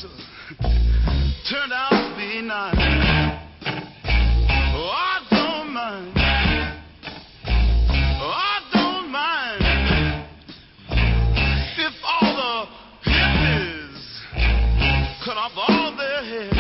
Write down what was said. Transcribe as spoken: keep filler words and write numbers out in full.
house turned out to be nice. Oh, I don't mind. Oh, I don't mind if all the hippies cut off all their hair.